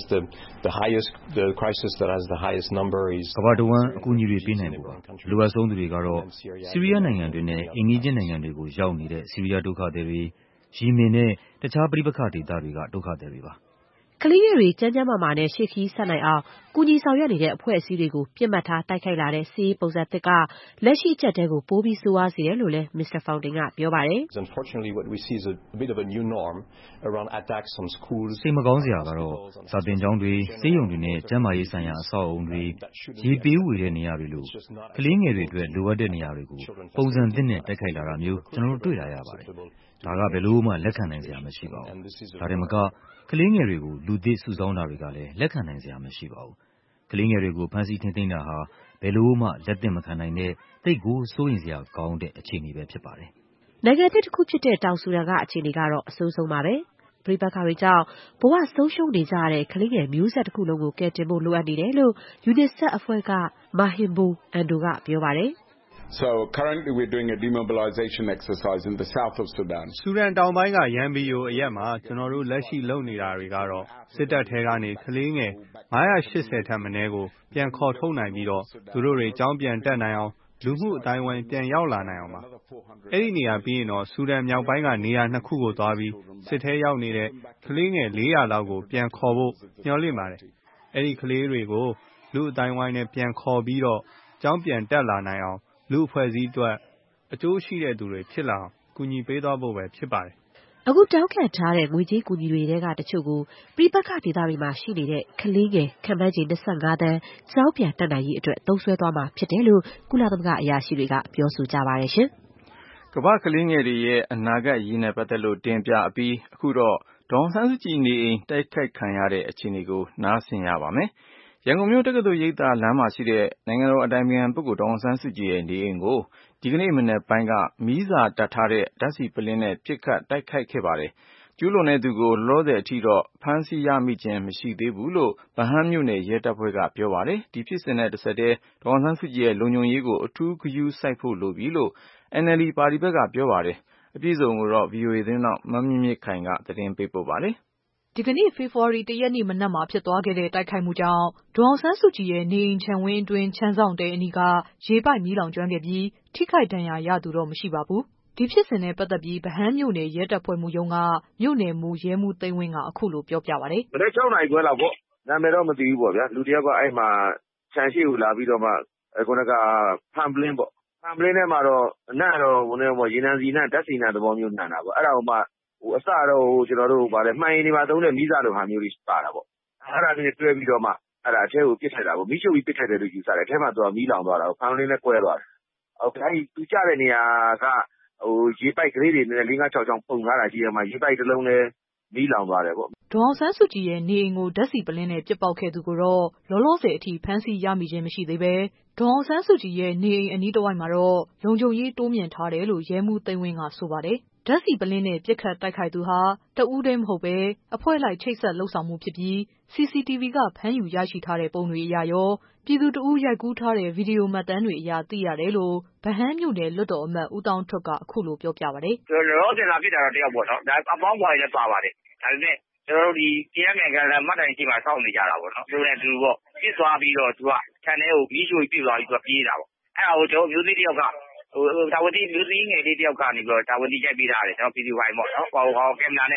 the crisis that has the highest number is ကမ္ဘာတဝန်းအကူအညီတွေပေးနိုင်ဖို့ပါလိုအပ်ဆုံးသူတွေကတော့ဆီးရီးယားနိုင်ငံတွေနဲ့အင်ဂီဂျင်နိုင်ငံတွေကိုရောက်နေတဲ့ဆီးရီးယားဒုက္ခသည်တွေယီမင်နဲ့တခြားပြိပခါဒေသတွေကဒုက္ခသည်တွေပါကလေးငယ်တွေကျန်းကျန်းမာမာနဲ့ရှေ့ခီးဆက်နိုင်အောင်ကူညီဆောင်ရွက်နေတဲ့အဖွဲ့အစည်းတွေကိုပြစ်မှတ်ထားတိုက်ခိုက်လာတဲ့စီးရီးပုံစံသစ်ကလက်ရှိအကျပ်တဲကိုပိုပြီးဆိုးဝါးစေတယ်လို့လည်း Mr. Fontaine ကပြောပါတယ်။ Unfortunately what we see is a bit of a new norm around attacks on schools. စိတ်မကောင်းစရာကတော့စာသင်ကျောင်းတွေဆေးရုံတွေနဲ့ကျန်းမာရေးဆိုင်ရာအဆောက်အအုံတွေရေပေးဝေတဲ့နေရာတွေလိုကလေးငယ်တွေအတွက်လိုအပ်တဲ့နေရာတွေကိုပုံစံသစ်နဲ့တိုက်ခိုက်လာတာမျိုးကျွန်တော်တို့တွေ့လာရပါတယ်။ဒါကဘယ်လို့မှလက်ခံနိုင်စရာမရှိပါဘူး။ဒါတင်မကကလေးငယ်တွေကိုလူသစ်စုဆောင်းတာတွေကလည်းလက်ခံနိုင်စရာမရှိပါဘူး။ကလေးငယ်တွေကိုဖမ်းဆီးထိန်းသိမ်းတာဟာဘယ်လို့မှလက်သင့်မခံနိုင်တဲ့သိပ်ကိုစိုးရိမ်စရာကောင်းတဲ့အခြေအနေပဲဖြစ်ပါတယ်။နိုင်ငံတစ်ခုဖြစ်တဲ့တောင်ဆူဒန်ကအခြေအနေကတော့အဆိုးဆုံးပါပဲ။ပြိပခါတွေကြောင့်ဘဝဆုံးရှုံးနေကြရတဲ့ကလေးငယ်မျိုးဆက်တစ်ခုလုံးကိုကယ်တင်ဖို့လိုအပ်နေတယ်လို့ UNICEF အဖွဲ့က Mahimbo Ando ကပြောပါတယ် So currently we're doing a demobilization exercise in the south of Sudan. ဆူဒန်တောင်ပိုင်းကရန်ဘီယိုအရက်မှာကျွန်တော်တို့လက်ရှိလုပ်နေတာတွေကတော့စစ်တပ်ထဲကနေကလေးငယ်980ထက်မနည်းကိုပြန်ခေါ်ထုတ်နိုင်ပြီးတော့သူတို့တွေကြောင်းပြန်တက်နိုင်အောင်လူမှုအတိုင်းဝိုင်းပြန်ရောက်လာနိုင်အောင်ပါ။အဲ့ဒီနေရာပြီးရင်တော့ဆူဒန်မြောက်ပိုင်းကနေရာ2ခုကိုသွားပြီးစစ်ထဲရောက်နေတဲ့ကလေးငယ်400လောက်ကိုပြန်ခေါ်ဖို့ညှော်လင့်ပါတယ်။အဲ့ဒီကလေးတွေကိုလူအတိုင်းဝိုင်းနဲ့ပြန်ခေါ်ပြီးတော့ကြောင်းပြန်တက်လာနိုင်အောင်လူအဖွဲ့အစည်းအတွက်အကျိုးရှိတဲ့သူတွေဖြစ်လာအောင်ကူညီပေးသွားဖို့ပဲဖြစ်ပါတယ်။အခုတောင်းခံထားတဲ့ငွေကြေးကူညီတွေထဲကတချို့ကိုပြိပခဒေသတွေမှာရှိနေတဲ့ကလေးငယ်ခံမှန်းချေ25တန်းကြောင်းပြန်တက်နိုင်ရေးအတွက်သုံးစွဲသွားမှာဖြစ်တယ်လို့ကုလသမဂ္ဂအရာရှိတွေကပြောဆိုကြပါတယ်ရှင်။ကမ္ဘာကလေးငယ်တွေရဲ့အနာဂတ်ရည်နဲ့ပတ်သက်လို့တင်ပြအပြီးအခုတော့ဒေါ်အောင်ဆန်းစုကြည်နေအိမ်တိုက်ခိုက်ခံရတဲ့အခြေအနေကိုနားဆင်ရပါမယ်။ရန်ကုန်မြို့တက္ကသိုလ်ရိပ်သာလမ်းမှာရှိတဲ့နိုင်ငံတော်အတိုင်ပင်ခံပုဂ္ဂိုလ်ဒေါ်အောင်ဆန်းစုကြည်ရဲ့နေအိမ်ကိုဒီကနေ့မနက်ပိုင်းကမီးစာတပ်ထားတဲ့ဓာတ်ဆီပုလင်းနဲ့ပစ်ခတ်တိုက်ခိုက်ခဲ့ပါတယ်။ကျူးလွန်တဲ့သူကိုလောလောဆယ်အထိတော့ဖမ်းဆီးရမိခြင်းမရှိသေးဘူးလို့ဗဟန်းမြို့နယ်ရဲတပ်ဖွဲ့ကပြောပါတယ်။ဒီဖြစ်စဉ်နဲ့တစ်ဆက်တည်းဒေါ်အောင်ဆန်းစုကြည်ရဲ့လုံခြုံရေးကိုအထူးဂရုစိုက်ဖို့လိုပြီလို့ NLD ပါတီဘက်ကပြောပါတယ်။အပြည့်အစုံကိုတော့ VOA သတင်းထောက်မမြင့်မြင့်ခိုင်ကသတင်းပေးပို့ပါတယ်။ဒီကနေ့ဖေဖော်ဝါရီ1ရက်နေ့မနက်မှာဖြစ်သွားခဲ့တဲ့တိုက်ခိုက်မှုကြောင့်ဒေါ်အောင်ဆန်းစုကြည်ရဲ့နေအိမ်ခြံဝင်းအတွင်းခြံစောင့်တဲအနီးကရေပိုက်မီးလောင်ကျွမ်းခဲ့ပြီးထိခိုက်ဒဏ်ရာရသူတော့မရှိပါဘူး။ဒီဖြစ်စဉ်နဲ့ပတ်သက်ပြီးဗဟန်းမြို့နယ်ရဲတပ်ဖွဲ့မှူးရုံးကမြို့နယ်မှူးရဲမှူးသိန်းဝင်းကအခုလိုပြောပြပါတယ်။မနက်6 နာရီခွဲလောက်ပေါ့။နာမည်တော့မသိဘူးပေါ့ဗျာ။လူတယောက်ကအဲ့မှာခြံရှိကိုလာပြီးတော့မှခုနကဖန်ပလင်းပေါ့။ဖန်ပလင်းထဲမှာတော့အနံ့တော့ရေနံစီနံ့ဓာတ်ဆီနံ့သဘောမျိုးနံ့တာပေါ့။အဲ့ဒါကိုမှအစတော့ကျွန်တော်တို့မှိုင်တွေမှာသုံးတဲ့မီးစာလိုဟာမျိုးတွေပါတာပေါ့အဲ့ဒါလေးတွဲပြီးတော့မှအဲ့ဒါအထဲကိုပစ်ထည့်တာပေါ့မီးရှို့ပြီးပစ်ထည့်တယ်လို့ယူဆတယ်အထဲမှာသူကမီးလောင်သွားတာကိုဖန်လေးနဲ့ကွဲသွားတယ်ဟုတ်ကဲ့အဲ့သူကြတဲ့နေရာကရေပိုက်ကလေးတွေနဲ့5-6ချောင်းပုံထားတာရှိတယ်မှာရေပိုက်တစ်လုံးနဲ့မီးလောင်သွားတယ်ပေါ့ဒေါ်အောင်ဆန်းစုကြည်ရဲ့နေအိမ်ကိုဓာတ်ဆီပလင်းနဲ့ပစ်ပေါက်ခဲ့သူကိုတော့လောလောဆယ်အထိဖမ်းဆီးရမိခြင်းမရှိသေးပဲဒေါ်အောင်ဆန်းစုကြည်ရဲ့နေအိမ်အနီးတစ်ဝိုက်မှာတော့လုံခြုံရေးတိုးမြှင့်ထားတယ်လို့ရဲမှူးသိန်းဝင်းကဆိုပါတယ်ဓာတ်ဆီပလင်းနဲ့ပစ်ခတ်တိုက်ခိုက်သူဟာတဦးတည်းမဟုတ်ပဲအဖွဲ့လိုက်ချိတ်ဆက်လှုပ်ဆောင်မှုဖြစ်ပြီး CCTV ကဖမ်းယူရရှိထားတဲ့ပုံတွေအရရောပြည်သူတဦးရိုက်ကူးထားတဲ့ဗီဒီယိုမှတ်တမ်းတွေအရသိရတယ်လို့ဗဟန်းမြို့နယ်လွှတ်တော်အမတ်ဦးတောင်းထွတ်ကအခုလိုပြောပြပါတယ်။လောလောဆယ်လာဖြစ်တာတော့တယောက်ပေါ့နော်။ဒါအပေါင်းပွားလည်းပါပါတယ်။ဒါပေမဲ့ကျွန်တော်တို့ဒီတရားမြန်ကလည်းမှတ်တိုင်ရှိမှစောင့်နေကြတာပေါ့နော်။သူနဲ့သူပေါ့ပြစ်သွားပြီးတော့သူကခြံထဲကိုမီးရှို့ပြီးပြစ်သွားပြီးသူကပြေးတာပေါ့။အဲ့ဒါကိုကျွန်တော်မျိုးသေးတယောက်ကတာဝန်တီမျိုးသေးငယ်လေးတယောက်ကနေပြီးတော့တာဝန်တီရိုက်ပေးထားတယ်ကျွန်တော် video file ပေါ့နော်။ဟောကင်မရာနဲ့ပေါ့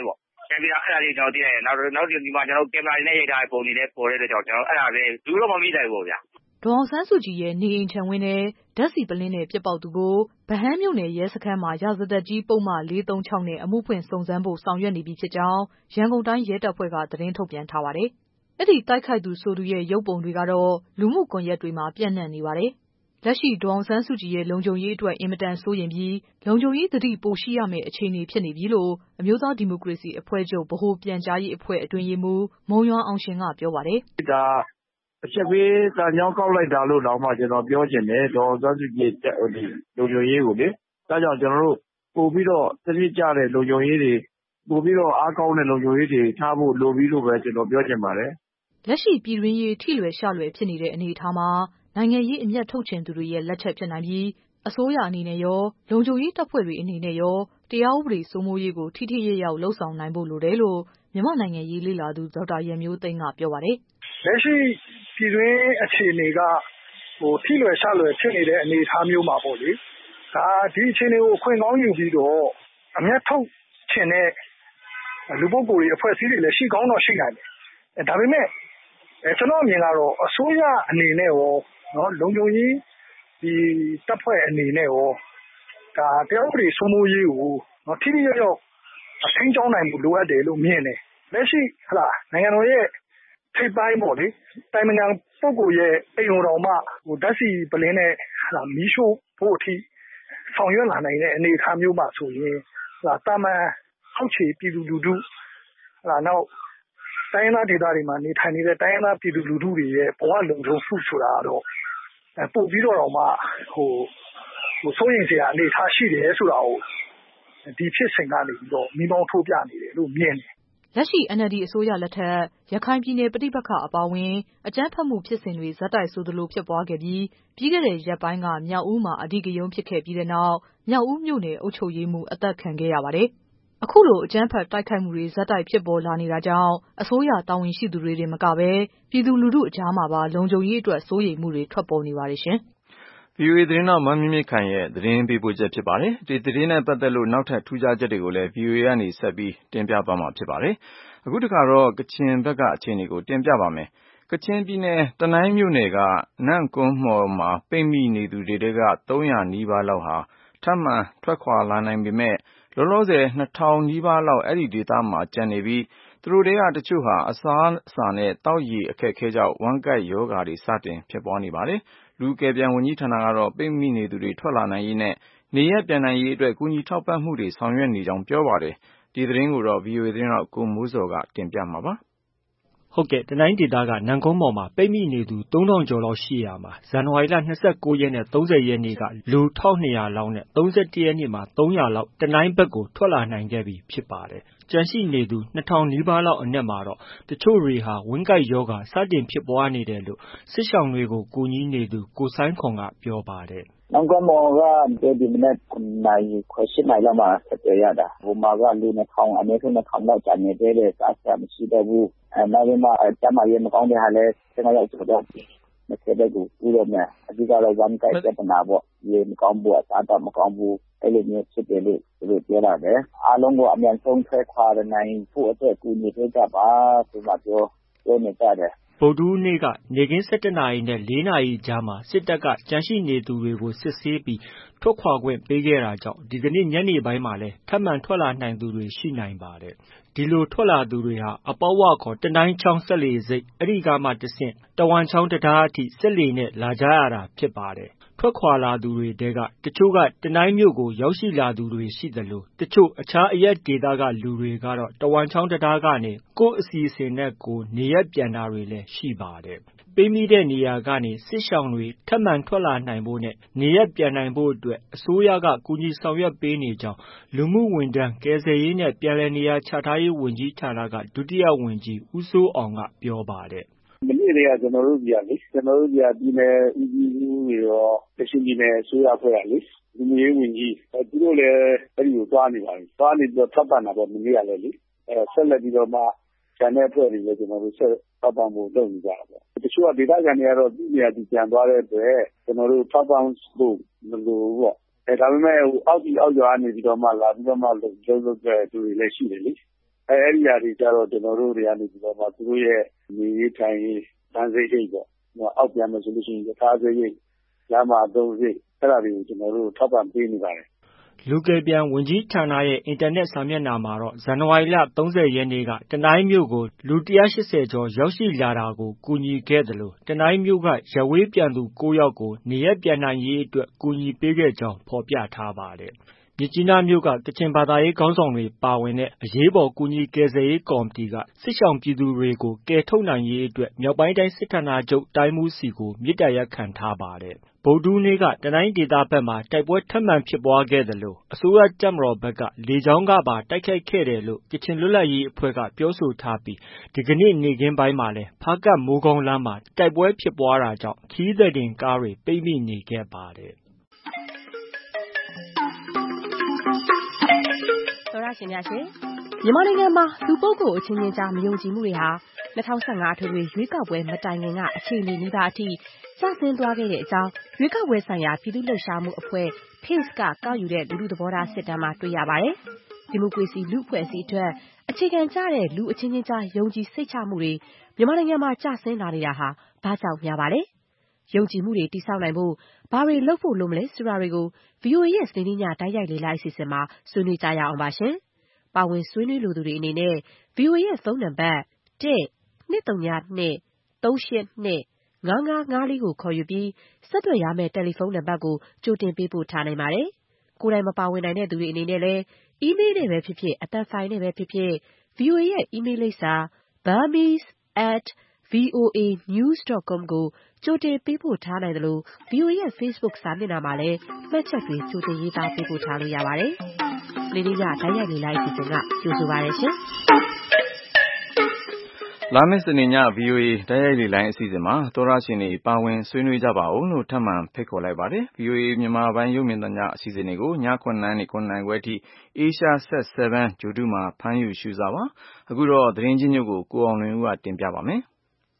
ပြန်ပြီးတော့အဲ့ဒါလေးကျွန်တော်သိရတယ်နောက်ဒီမှာကျွန်တော်ကင်မရာတွေနဲ့ရိုက်ထားတဲ့ပုံတွေလည်းပေါ်တဲ့အတွက်ကြောင့်ကျွန်တော်အဲ့ဒါပဲဘူးတော့မမိနိုင်ဘူးဗျာဒေါ်အောင်ဆန်းစုကြည်ရဲ့နေအိမ်ခြံဝင်းထဲဓာတ်ဆီပလင်းနဲ့ပြစ်ပေါက်သူကိုဗဟန်းမြို့နယ်ရဲစခန်းမှာရာဇသက်ကြီးပုံမှန်436နဲ့အမှုဖွင့်စုံစမ်းဖို့ဆောင်ရွက်နေပြီဖြစ်ကြောင်းရန်ကုန်တိုင်းရဲတပ်ဖွဲ့ကသတင်းထုတ်ပြန်ထားပါတယ်။အဲ့ဒီတိုက်ခိုက်သူဆိုသူရဲ့ရုပ်ပုံတွေကတော့လူမှုကွန်ရက်တွေမှာပြန့်နှံ့နေပါတယ်။လက်ရှိဒေါ်အောင်ဆန်းစုကြည်ရဲ့လုံခြုံရေးအတွက်အင်မတန်စိုးရိမ်ပြီးလုံခြုံရေးသတိပိုရှိရမယ့်အခြေအနေဖြစ်နေပြီလို့အမျိုးသားဒီမိုကရေစီအဖွဲ့ချုပ်ဗဟိုပြန်ကြားရေးအဖွဲ့အတွင်းရေးမှူးမုံရွာအောင်ရှင်ကပြောပါတယ်။ဒါအချက်ပေးတန်ကြောင်းကောက်လိုက်တာလို့တော့မှကျွန်တော်ပြောချင်တယ်ဒေါ်အောင်ဆန်းစုကြည်လုံခြုံရေးကိုလေဒါကြောင့်ကျွန်တော်တို့ပို့ပြီးတော့သတိကျတဲ့လုံခြုံရေးတွေပို့ပြီးတော့အားကောင်းတဲ့လုံခြုံရေးတွေထားဖို့လိုပြီးလို့ပဲကျွန်တော်ပြောချင်ပါတယ်။လက်ရှိပြည်တွင်းရေးထိလွယ်ရှလွယ်ဖြစ်နေတဲ့အနေအထားမှာနိုင်ငံရေးအမျက်ထုတ်ချင်သူတွေရဲ့လက်ချက်ဖြစ်နိုင်ပြီးအစိုးရအနေနဲ့ရောလုံခြုံရေးတပ်ဖွဲ့တွေအနေနဲ့ရောတရားဥပဒေစိုးမိုးရေးကိုထိထိရောက်ရောက်လှုပ်ဆောင်နိုင်ဖို့လိုတယ်လို့မြန်မာနိုင်ငံရေးလေ့လာသူဒေါက်တာရန်မျိုးသိန်းကပြောပါတယ်။လက်ရှိပြည်တွင်းအခြေအနေကထိလွယ်ရှလွယ်ဖြစ်နေတဲ့အနေအထားမျိုးမှာပေါ့လေ။ဒါဒီအခြေအနေကိုအခွင့်ကောင်းယူပြီးတော့အမျက်ထုတ်ချင်တဲ့လူပုဂ္ဂိုလ်တွေအဖွဲ့အစည်းတွေလည်းရှိကောင်းတော့ရှိနိုင်တယ်။ဒါပေမဲ့ကျွန်တော်အမြင်ကတော့အစိုးရအနေနဲ့ရောလုံခြုံရေးဒီတပ်ဖွဲ့အနေနဲ့ရောဒါတရားဥပဒေစိုးမိုးရေးကိုထိထိရောက်ရောက်ထိန်းကျောင်းနိုင်မှုလိုအပ်တယ်လို့မြင်တယ်။လက်ရှိနိုင်ငံတော်ရဲ့ထိပ်ပိုင်းပေါ့လေတိုင်ပင်ခံပုဂ္ဂိုလ်ရဲ့အိမ်တော်မှဓာတ်ဆီပလင်းနဲ့မီးရှို့ဖို့အထိဆောင်ရွက်လာနိုင်တဲ့အနေအထားမျိုးမှာဆိုရင်တာမန်အောက်ခြေပြည်သူလူထုနောက်တိုင်းရင်းသားဒေသတွေမှာနေထိုင်နေတဲ့တိုင်းရင်းသားပြည်သူလူထုတွေရဲ့ဘဝလုံခြုံမှုဆိုတာတော့ပို့ပြီးတော့မှစိုးရိမ်စရာအနေအထားရှိတယ်ဆိုတာကိုဒီဖြစ်စဉ်ကနေပြီးတော့မိမောင်းထိုးပြနေတယ်လို့မြင်တယ်လက်ရှိ NLD အစိုးရလက်ထက်ရခိုင်ပြည်နယ်ပဋိပက္ခအပါအဝင်အကြမ်းဖက်မှုဖြစ်စဉ်တွေဇက်တိုက်ဆိုသလိုဖြစ်ပွားခဲ့ပြီးပြီးခဲ့တဲ့ရက်ပိုင်းကမြောက်ဦးမှာအဓိကရုဏ်းဖြစ်ခဲ့ပြီးတဲ့နောက်မြောက်ဦးမြို့နယ်အုပ်ချုပ်ရေးမှူးအသက်ခံခဲ့ရပါတယ်။အခုလိုအကြမ်းဖက်တိုက်ခိုက်မှုတွေဇက်တိုက်ဖြစ်ပေါ်လာနေတာကြောင့်အစိုးရတာဝန်ရှိသူတွေတင်မကပဲပြည်သူလူထုအကြားမှာပါလုံခြုံရေးအတွက်စိုးရိမ်မှုတွေထွက်ပေါ်နေပါတယ်ရှင်။ VOA သတင်းတော်မမြင့်မြင့်ခိုင်ရဲ့သတင်းပေးပို့ချက်ဖြစ်ပါတယ်။ဒီသတင်းနဲ့ပတ်သက်လို့နောက်ထပ်ထူးခြားချက်တွေကိုလည်း VOA ကနေဆက်ပြီးတင်ပြသွားမှာဖြစ်ပါတယ်။အခုတစ်ခါတော့ကချင်ဘက်ကအခြေအနေကိုတင်ပြပါမယ်။ကချင်ပြည်နယ်တနိုင်းမြို့နယ်ကနန့်ကွန်းမှော်မှာပိတ်မိနေသူတွေက300နီးပါးလောက်ဟာထပ်မံထွက်ခွာလာနိုင်ပေမဲ့လောလောဆယ်2000နီးပါးလောက်အဲ့ဒီဒေသမှာကျန်နေပြီးသူတို့တွေကတချို့ဟာအစားအစာနဲ့တောက်ရည်အခက်အခဲကြောင့်ဝမ်းကိုက်ရောဂါတွေစတင်ဖြစ်ပွားနေပါတယ်။လူကယ်ပြန်ဝန်ကြီးဌာနကတော့ပိတ်မိနေသူတွေထွက်လာနိုင်ရေးနဲ့နေရပ်ပြန်နိုင်ရေးအတွက်ကူညီထောက်ပံ့မှုတွေဆောင်ရွက်နေကြောင်းပြောပါတယ်။ဒီသတင်းကိုတော့ VOA သတင်းထောက်ကိုမိုးစော်ကတင်ပြမှာပါ။ဟုတ်ကဲ့တနိုင်းဒေသကနန့်ကုန်းမော်မှာပိတ်မိနေသူ3000ကျော်လောက်ရှိရာမှာဇန်နဝါရီလ29ရက်နဲ့30ရက်နေ့ကလူ1200လောက်နဲ့31ရက်နေ့မှာ300လောက်တနိုင်းဘက်ကိုထွက်လာနိုင်ခဲ့ပြီဖြစ်ပါတယ်။ကျန်ရှိနေသူ2000နီးပါးလောက်အနက်မှာတော့တချို့တွေဟာဝမ်းကိုက်ရောဂါစတင်ဖြစ်ပွားနေတယ်လို့စစ်ရှောင်တွေကိုကူညီနေသူကိုဆိုင်းခွန်ကပြောပါတယ်။နန့်ကုန်းမော်ကဒီမနက်9နာရီခွဲ8နာရီလောက်မှာဆက်သွယ်ရတာဟိုမှာကလူ2000အနည်းဆုံး2000လောက်ကျန်နေသေးတယ်စားစရာမရှိတော့ဘူးနောက်ပြီးမှကျမရေမကောင်းတဲ့ဟာလည်းကျွန်တော်ရောက်တော့မဆက်တဲ့ကိုပြီးတော့မှအဓိကတော့ဝမ်းကိုက်ပြဿနာပေါ့ရေမကောင်းဘူးအစားတော့မကောင်းဘူးအဲ့လိုမျိုးဖြစ်တယ်လို့သူတို့ပြောတာပဲအားလုံးကိုအမြန်ဆုံးထွက်ခွာနိုင်ဖို့အတွက်ကူညီပေးကြပါဆိုမှပြောနေကြတယ်ဗုဒ္ဓဟူးနေ့ကနေခင်း17နာရီနဲ့4နာရီကြားမှာစစ်တပ်ကကြန့်ရှိနေသူတွေကိုစစ်ဆေးပြီးထွက်ခွာခွင့်ပေးခဲ့တာကြောင့်ဒီကနေ့ညနေပိုင်းမှာလည်းထပ်မံထွက်လာနိုင်သူတွေရှိနိုင်ပါတယ်။ဒီလိုထွက်လာသူတွေဟာအပေါဝခေါ်တနိုင်းချောင်းဆက်လေစိတ်အဲ့ဒီကမှတဆင့်တဝမ်ချောင်းတရားအထိဆက်လေနဲ့လာကြရတာဖြစ်ပါတယ်။ထွက်ခွာလာသူတွေတဲကတချို့ကတနိုင်းမြို့ကိုရောက်ရှိလာသူတွေရှိသလိုတချို့အခြားအရက်ဒေသကလူတွေကတော့တဝမ်ချောင်းတရားကနေကိုယ့်အစီအစဉ်နဲ့ကိုနေရက်ပြန်တာတွေလည်းရှိပါတယ်။ပိတ်မိတဲ့နေရာကနေစစ်ရှောင်တွေထပ်မံထွက်လာနိုင်ဖို့နဲ့နေရပ်ပြန်နိုင်ဖို့အတွက်အစိုးရကကူညီဆောင်ရွက်ပေးနေကြောင်းလူမှုဝန်ထမ်းကယ်ဆယ်ရေးနဲ့ပြန်လည်နေရာချထားရေးဝန်ကြီးဌာနကဒုတိယဝန်ကြီးဦးစိုးအောင်ကပြောပါတယ်မနေ့ကကျွန်တော်တို့ပြည်နယ်ဦးစီးမှုတွေရောတရှိပြည်နယ်အစိုးရအဖွဲ့ကလေလူမျိုးရေးဝန်ကြီးသူတို့လည်းအဲ့ဒီကိုသွားနေပါပြီသွားနေပြီးတော့ထပ်ပန်တာပေါ့မနေ့ကလည်းလေဆက်လက်ပြီးတော့မှကျန်တဲ့အဖွဲ့တွေလည်းကျွန်တော်တို့ဆက်ထောက်ပံ့ဖို့လုပ်နေကြတာပေါ့တချို့ကဒေသခံတွေကတော့ပြည်နေရာဒီပြန်သွားတဲ့အတွက်ကျွန်တော်တို့ထောက်ပံ့ဖို့မလိုဘူးပေါ့ဒါပေမဲ့အောက်ရွာနေပြီးတော့မှလာပြီးတော့မှလုပ်တဲ့သူတွေလည်းရှိတယ်လေအဲ့ဒီຢာတွေကြတော့ကျွန်တော်တို့တွေကနေပြီးတော့မှသူတို့ရဲ့နေရေးထိုင်ရေးတန်းစိတ်ပေါ့အောက်ပြန်မယ်ဆိုလို့ရှိရင်ယထာစိတ်လမ်းမှာသုံးစိတ်အဲ့ဒါတွေကိုကျွန်တော်တို့ထောက်ပံ့ပေးနေပါတယ်လူကယ်ပြန်ဝန်ကြီးဌာနရဲ့အင်တာနက်စာမျက်နှာမှာတော့ဇန်နဝါရီလ 30 ရက်နေ့ကတနိုင်းမြို့ကိုလူ 180 ကျော်ရောက်ရှိလာတာကိုကူညီခဲ့သလိုတနိုင်းမြို့ကရပ်ဝေးပြန်သူ 9 ယောက်ကိုနေရပ်ပြန်နိုင်ရေးအတွက်ကူညီပေးခဲ့ကြောင်းဖော်ပြထားပါတယ်။မြစ်ကြီးနားမြို့ကကချင်ဘာသာရေးခေါင်းဆောင်တွေပါဝင်တဲ့အရေးပေါ်ကူညီကယ်ဆယ်ရေးကော်မတီကစစ်ရှောင်ပြည်သူတွေကိုကယ်ထုတ်နိုင်ရေးအတွက်မြောက်ပိုင်းတိုင်းစစ်ဌာနချုပ်တိုင်းမှူးစီကိုမေတ္တာရပ်ခံထားပါတယ်။ဗုဒ္ဓဟူးနေ့ကတနိုင်းဒေသဘက်မှာတိုက်ပွဲထပ်မံဖြစ်ပွားခဲ့သလိုအစိုးရတပ်မတော်ဘက်ကလေကြောင်းကပါတိုက်ခိုက်ခဲ့တယ်လို့ကချင်လွတ်လပ်ရေးအဖွဲ့ကပြောဆိုထားပြီးဒီကနေ့နေ့ခင်းပိုင်းမှာလည်းဖားကတ်မိုးကောင်းလမ်းမှာတိုက်ပွဲဖြစ်ပွားတာကြောင့်ခရီးသည်တင်ကားတွေပိတ်မိနေခဲ့ပါတယ်။သောရရှင်များရှင်မြန်မာနိုင်ငံမှာလူပုဂ္ဂိုလ်အချင်းချင်းကြားမယုံကြည်မှုတွေဟာ2015အထွေထွေရွေးကောက်ပွဲမတိုင်ခင်ကအခြေအနေနီးပါးအထိကျဆင်းသွားခဲ့တဲ့အကြောင်းရွေးကောက်ပွဲဆိုင်ရာပြည်သူ့လှုပ်ရှားမှုအဖွဲ့ PACE ကကောက်ယူတဲ့လူထုသဘောထားစစ်တမ်းမှာတွေ့ရပါတယ်။ဒီမိုကရေစီလူ့အဖွဲ့အစည်းအတွက်အခြေခံကျတဲ့လူအချင်းချင်းကြားယုံကြည်စိတ်ချမှုတွေမြန်မာနိုင်ငံမှာကျဆင်းလာနေတာဟာဘာကြောင့်များပါလဲ။ယုံကြည်မှုတွေတည်ဆောက်နိုင်ဖို့ဘာတွေလုပ်ဖို့လိုမလဲဆိုတာတွေကို VOA ရဲ့စနေနေ့ညတိုက်ရိုက်လေ့လာအစီအစဉ်မှာဆွေးနွေးကြရအောင်ပါရှင်။ပါဝင်ဆွေးနွေးလိုသူတွေအနေနဲ့ VOA ရဲ့ဖုန်းနံပါတ် 1-202-382-5554 ကိုခေါ်ယူပြီးဆက်သွယ်ရမယ့်တယ်လီဖုန်းနံပါတ်ကိုကြိုတင်ပေးပို့ထားနိုင်ပါတယ်။ကိုယ်တိုင်မပါဝင်နိုင်တဲ့သူတွေအနေနဲ့လည်းအီးမေးလ်နဲ့ပဲဖြစ်ဖြစ်အသံဖိုင်နဲ့ပဲဖြစ်ဖြစ် VOA ရဲ့အီးမေးလ်လိပ်စာ burmese@voanews.com ကိုကြိုတင်ပေးပို့ထားနိုင်သလို VOA ရဲ့ Facebook စာမျက်နှာမှာလည်းမှတ်ချက်တွေကြိုတင်ရေးသားပေးပို့ထားလို့ရပါတယ်။နေ့နေ့ညတိုက်ရိုက်လေလိုက်အစီအစဉ်ကကြိုဆိုပါရစေရှင်။လာမယ့်စနေည VOA တိုက်ရိုက်လေလိုင်းအစီအစဉ်မှာသောရရှင်တွေပါဝင်ဆွေးနွေးကြပါဦးလို့ထပ်မံဖိတ်ခေါ်လိုက်ပါတယ်။ VOA မြန်မာပိုင်းရုပ်မြင်သံကြားအစီအစဉ်တွေကိုည9:00နာရီ 9:00 နာရီခွဲအထိ Asia Set 7 ဂြိုဟ်တုမှာဖမ်းယူရှုစားပါ။အခုတော့သတင်းချင်းချုပ်ကိုကိုအောင်လွင်ဦးကတင်ပြပါမယ်။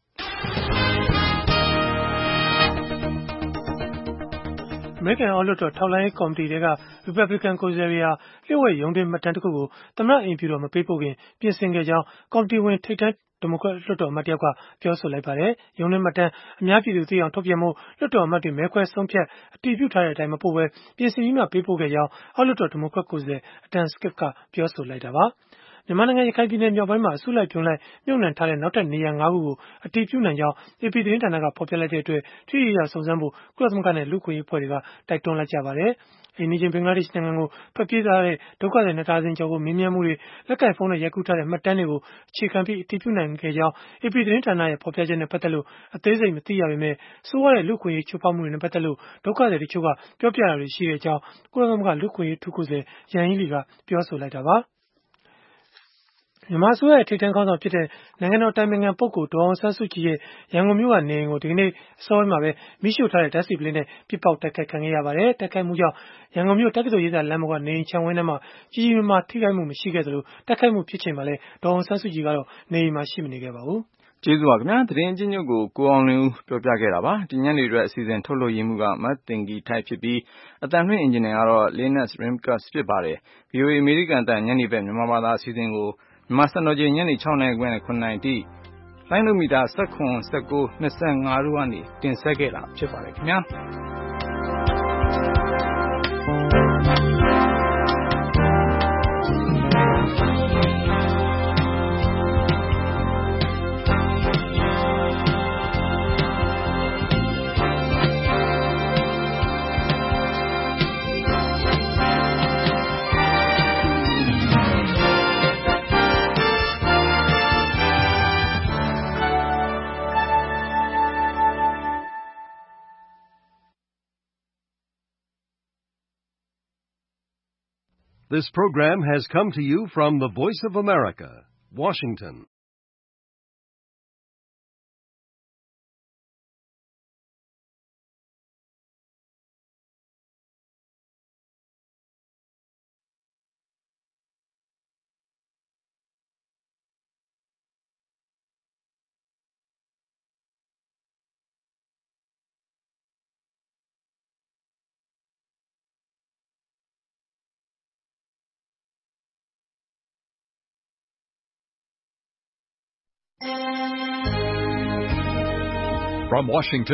အမေရိကန်အောက်လွှတ်တော်ထောက်လှမ်းရေးကော်မတီတွေက Republican ကိုယ်စားလှယ်တွေဟာလျှို့ဝှက်ရုံးတွင်းမှတ်တမ်းတစ်ခုကိုသမ္မတအိမ်ဖြူတော်မပေးပို့ခင်ပြင်ဆင်ခဲ့ကြောင်းကော်မတီဝင်ထိပ်တန်းဒီမိုကရက်လွှတ်တော်အမတ်တယောက်ကပြောဆိုလိုက်ပါတယ်။ရုံးတွင်းမှတ်တမ်းအများပြည်သူသိအောင်ထုတ်ပြန်ဖို့လွှတ်တော်အမတ်တွေမဲခွဲဆုံးဖြတ်အတည်ပြုထားတဲ့အတိုင်းမပို့ဘဲပြင်ဆင်ပြီးမှပေးပို့ခဲ့ကြောင်းအောက်လွှတ်တော်ဒီမိုကရက်ကိုယ်စားလှယ် Adam Schiff ကပြောဆိုလိုက်တာပါ။မြန်မာနိုင်ငံရခိုင်ပြည်နယ်မြောက်ပိုင်းမှာအစုလိုက်ပြုံလိုက်မြုပ်နှံထားတဲ့နောက်ထပ်နေရာ 5 ခုကိုအတည်ပြုနိုင်ကြောင်း AP သတင်းဌာနကဖော်ပြလိုက်တဲ့အတွက်ထိထိရောက်စုံစမ်းဖို့ကုလသမဂ္ဂနဲ့လူ့အခွင့်အရေးအဖွဲ့တွေကတိုက်တွန်းလိုက်ကြပါတယ်။အိမ်နီးချင်းဘင်္ဂလားဒေ့ရှ်နိုင်ငံကိုထွက်ပြေးသွားတဲ့ဒုက္ခသည် 2 ဒါဇင်ကျော်ကိုမေးမြန်းမှုတွေလက်ကိုင်ဖုန်းနဲ့ရိုက်ကူးထားတဲ့မှတ်တမ်းတွေကိုအခြေခံပြီးအတည်ပြုနိုင်ခဲ့ကြောင်း AP သတင်းဌာနရဲ့ဖော်ပြချက်နဲ့ပတ်သက်လို့အသေးစိတ်မသိရပေမဲ့ဆိုးဝါးတဲ့လူ့အခွင့်အရေးချိုးဖောက်မှုတွေနဲ့ပတ်သက်လို့ဒုက္ခသည်တချို့ကပြောပြတာတွေရှိတဲ့အကြောင်းကုလသမဂ္ဂလူ့အခွင့်အရေးအထူးကိုယ်စားလှယ်ယန်ဟီးလီကပြောဆိုလိုက်တာပါ။မြန်မာအစိုးရရဲ့ထိပ်တန်းခေါင်းဆောင်ဖြစ်တဲ့နိုင်ငံတော်အတိုင်ပင်ခံပုဂ္ဂိုလ်ဒေါ်အောင်ဆန်းစုကြည်ရဲ့ရန်ကုန်မြို့ကနေအိမ်ကိုဒီကနေ့အစောပိုင်းမှာပဲမီးရှို့ထားတဲ့ဓာတ်ဆီပလင်းနဲ့ပစ်ပေါက်တိုက်ခိုက်ခံခဲ့ရပါတယ်။တိုက်ခိုက်မှုကြောင့်ရန်ကုန်မြို့တက္ကသိုလ်ရိပ်သာလမ်းပေါ်ကနေအိမ်ခြံဝင်းထဲမှာကြီးကြီးမားမားထိခိုက်မှုမရှိခဲ့သလိုတိုက်ခိုက်မှုဖြစ်ချိန်မှာလည်းဒေါ်အောင်ဆန်းစုကြည်ကတော့နေအိမ်မှာရှိမနေခဲ့ပါဘူး။ကျေးဇူးပါခင်ဗျာသတင်းချင်းချုပ်ကိုကိုအောင်လွင်ဦးပြောပြခဲ့တာပါဒီညနေအတွက်အစီအစဉ်ထုတ်လွှင့်ရင်းမှုကမတ်တင်ဂီထိုက်ဖြစ်ပြီးအတန်လွှင့်အင်ဂျင်နီယာကတော့ Linus Rimkus ဖြစ်ပါတယ်။ VOA အမေရိကန်အတန်ညနေဘက်မြန်မာဘာသာအစီအစဉ်ကိုမြန်မာစံတော်ချိန်ညနေ 6 နာရီခွဲနဲ့ 9 နာရီထိလိုင်းနိုမီတာ17 19 25တို့ကနေတင်ဆက်ခဲ့တာဖြစ်ပါတယ်ခင်ဗျာ This program has come to you from the Voice of America, Washington. From Washington